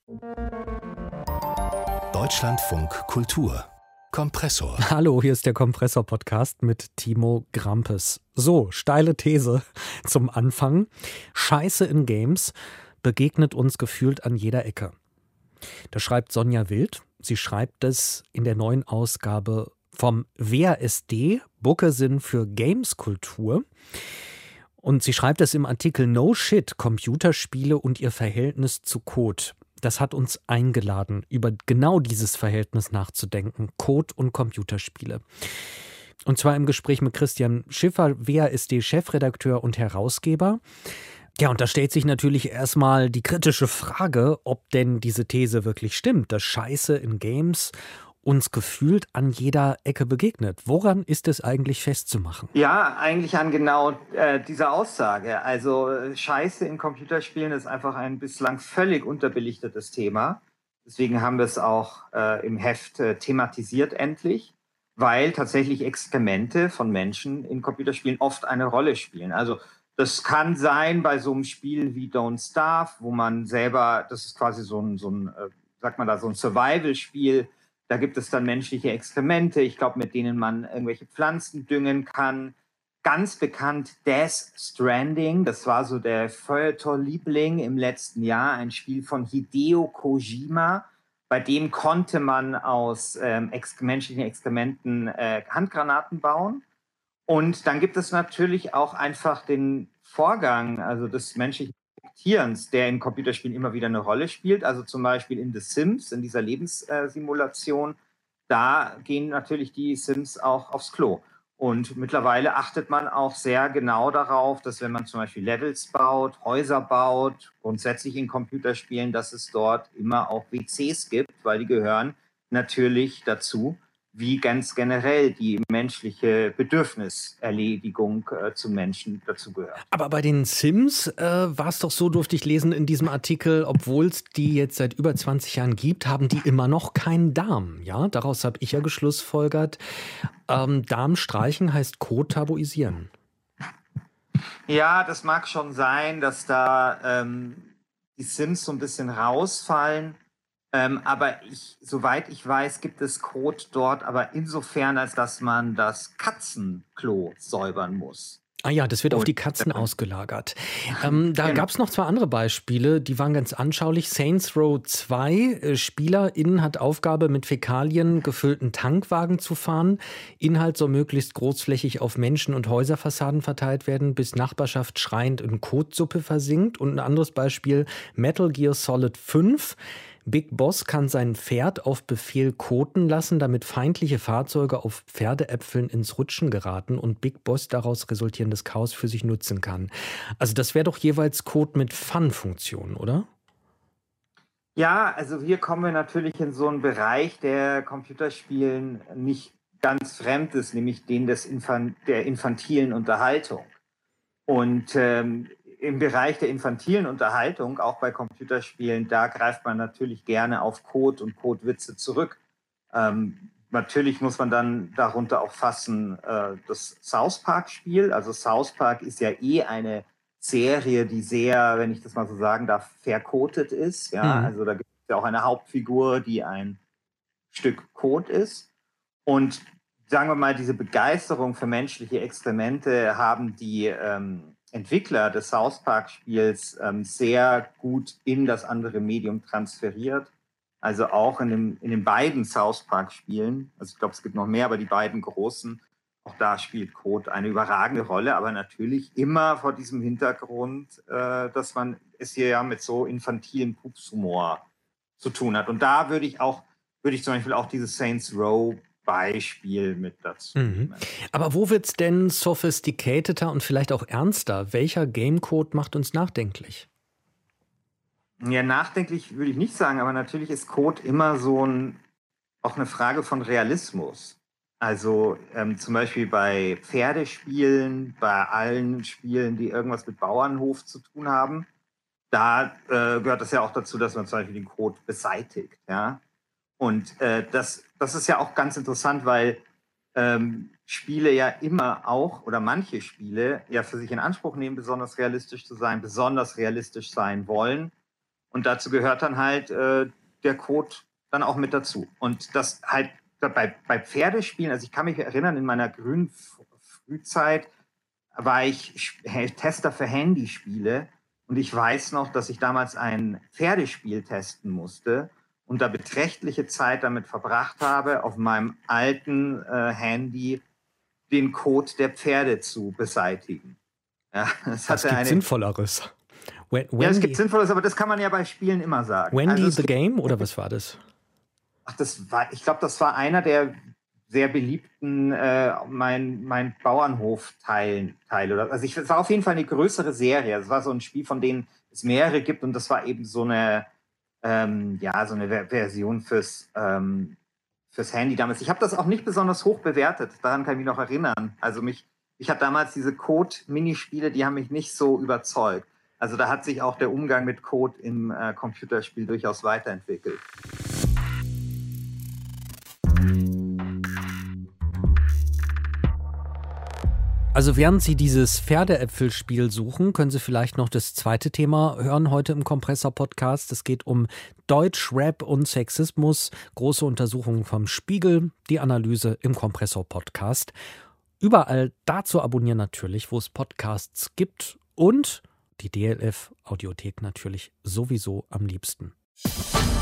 Deutschlandfunk Kultur Kompressor. Hallo, hier ist der Kompressor-Podcast mit Timo Grampes. So, steile These zum Anfang. Scheiße in Games begegnet uns gefühlt an jeder Ecke. Das schreibt Sonja Wild. Sie schreibt es in der neuen Ausgabe vom WASD, Bookersinn für Gameskultur. Und sie schreibt es im Artikel No Shit, Computerspiele und ihr Verhältnis zu Code. Das hat uns eingeladen, über genau dieses Verhältnis nachzudenken, Code und Computerspiele. Und zwar im Gespräch mit Christian Schiffer, WASD-Chefredakteur und Herausgeber. Ja, und da stellt sich natürlich erstmal die kritische Frage, ob denn diese These wirklich stimmt, dass Scheiße in Games uns gefühlt an jeder Ecke begegnet. Woran ist es eigentlich festzumachen? Ja, eigentlich an genau dieser Aussage. Also Scheiße in Computerspielen ist einfach ein bislang völlig unterbelichtetes Thema. Deswegen haben wir es auch im Heft thematisiert endlich, weil tatsächlich Exkremente von Menschen in Computerspielen oft eine Rolle spielen. Also das kann sein bei so einem Spiel wie Don't Starve, wo man selber, das ist quasi so ein Survival-Spiel. Da gibt es dann menschliche Exkremente, ich glaube, mit denen man irgendwelche Pflanzen düngen kann. Ganz bekannt Death Stranding, das war so der Feuilleton-Liebling im letzten Jahr, ein Spiel von Hideo Kojima. Bei dem konnte man aus menschlichen Exkrementen Handgranaten bauen. Und dann gibt es natürlich auch einfach den Vorgang, also des menschlichen Reflektierens, der in Computerspielen immer wieder eine Rolle spielt. Also zum Beispiel in The Sims, in dieser Lebenssimulation, da gehen natürlich die Sims auch aufs Klo. Und mittlerweile achtet man auch sehr genau darauf, dass wenn man zum Beispiel Levels baut, Häuser baut, grundsätzlich in Computerspielen, dass es dort immer auch WCs gibt, weil die gehören natürlich dazu, wie ganz generell die menschliche Bedürfniserledigung zum Menschen dazugehört. Aber bei den Sims war es doch so, durfte ich lesen in diesem Artikel, obwohl es die jetzt seit über 20 Jahren gibt, haben die immer noch keinen Darm. Ja, daraus habe ich ja geschlussfolgert. Darm streichen heißt Code tabuisieren. Ja, das mag schon sein, dass da die Sims so ein bisschen rausfallen. Aber soweit ich weiß, gibt es Code dort, aber insofern, als dass man das Katzenklo säubern muss. Ah ja, das wird auf die Katzen ausgelagert. Da gab es noch zwei andere Beispiele, die waren ganz anschaulich. Saints Row 2, SpielerInnen hat Aufgabe, mit Fäkalien gefüllten Tankwagen zu fahren. Inhalt soll möglichst großflächig auf Menschen- und Häuserfassaden verteilt werden, bis Nachbarschaft schreiend in Kotsuppe versinkt. Und ein anderes Beispiel, Metal Gear Solid 5. Big Boss kann sein Pferd auf Befehl koten lassen, damit feindliche Fahrzeuge auf Pferdeäpfeln ins Rutschen geraten und Big Boss daraus resultierendes Chaos für sich nutzen kann. Also das wäre doch jeweils Code mit Fun-Funktion, oder? Ja, also hier kommen wir natürlich in so einen Bereich, der Computerspielen nicht ganz fremd ist, nämlich den der infantilen Unterhaltung. Und im Bereich der infantilen Unterhaltung, auch bei Computerspielen, da greift man natürlich gerne auf Code und Codewitze zurück. Natürlich muss man dann darunter auch fassen das South Park-Spiel. Also South Park ist ja eine Serie, die sehr, wenn ich das mal so sagen darf, verkotet ist. Ja? Also da gibt es ja auch eine Hauptfigur, die ein Stück Code ist. Und sagen wir mal, diese Begeisterung für menschliche Exkremente haben die Entwickler des South Park-Spiels sehr gut in das andere Medium transferiert. Also auch in den beiden South Park-Spielen, also ich glaube, es gibt noch mehr, aber die beiden großen, auch da spielt Code eine überragende Rolle, aber natürlich immer vor diesem Hintergrund, dass man es hier ja mit so infantilen Pupshumor zu tun hat. Und da würde ich zum Beispiel auch dieses Saints Row Beispiel mit dazu nehmen. Aber wo wird's denn sophisticateder und vielleicht auch ernster? Welcher Gamecode macht uns nachdenklich? Ja, nachdenklich würde ich nicht sagen, aber natürlich ist Code immer auch eine Frage von Realismus. Also zum Beispiel bei Pferdespielen, bei allen Spielen, die irgendwas mit Bauernhof zu tun haben, da gehört es ja auch dazu, dass man zum Beispiel den Code beseitigt, ja. Und das ist ja auch ganz interessant, weil Spiele ja immer auch, oder manche Spiele ja für sich in Anspruch nehmen, besonders realistisch zu sein, besonders realistisch sein wollen. Und dazu gehört dann halt der Code dann auch mit dazu. Und das halt bei Pferdespielen, also ich kann mich erinnern, in meiner grünen Frühzeit war ich Tester für Handyspiele. Und ich weiß noch, dass ich damals ein Pferdespiel testen musste und da beträchtliche Zeit damit verbracht habe, auf meinem alten Handy den Code der Pferde zu beseitigen. Ja, das gibt Sinnvolleres. Ja, es gibt Sinnvolleres, aber das kann man ja bei Spielen immer sagen. Wendy the Game oder was war das? Ich glaube, das war einer der sehr beliebten mein Bauernhof-Teile. Also es war auf jeden Fall eine größere Serie. Es war so ein Spiel, von denen es mehrere gibt und das war eben so eine Version fürs Handy damals. Ich habe das auch nicht besonders hoch bewertet, daran kann ich mich noch erinnern. Also mich hat damals diese Code-Minispiele, die haben mich nicht so überzeugt. Also da hat sich auch der Umgang mit Code im Computerspiel durchaus weiterentwickelt. Also während Sie dieses Pferdeäpfelspiel suchen, können Sie vielleicht noch das zweite Thema hören heute im Kompressor-Podcast. Es geht um Deutsch, Rap und Sexismus. Große Untersuchungen vom Spiegel, die Analyse im Kompressor-Podcast. Überall dazu abonnieren natürlich, wo es Podcasts gibt und die DLF-Audiothek natürlich sowieso am liebsten.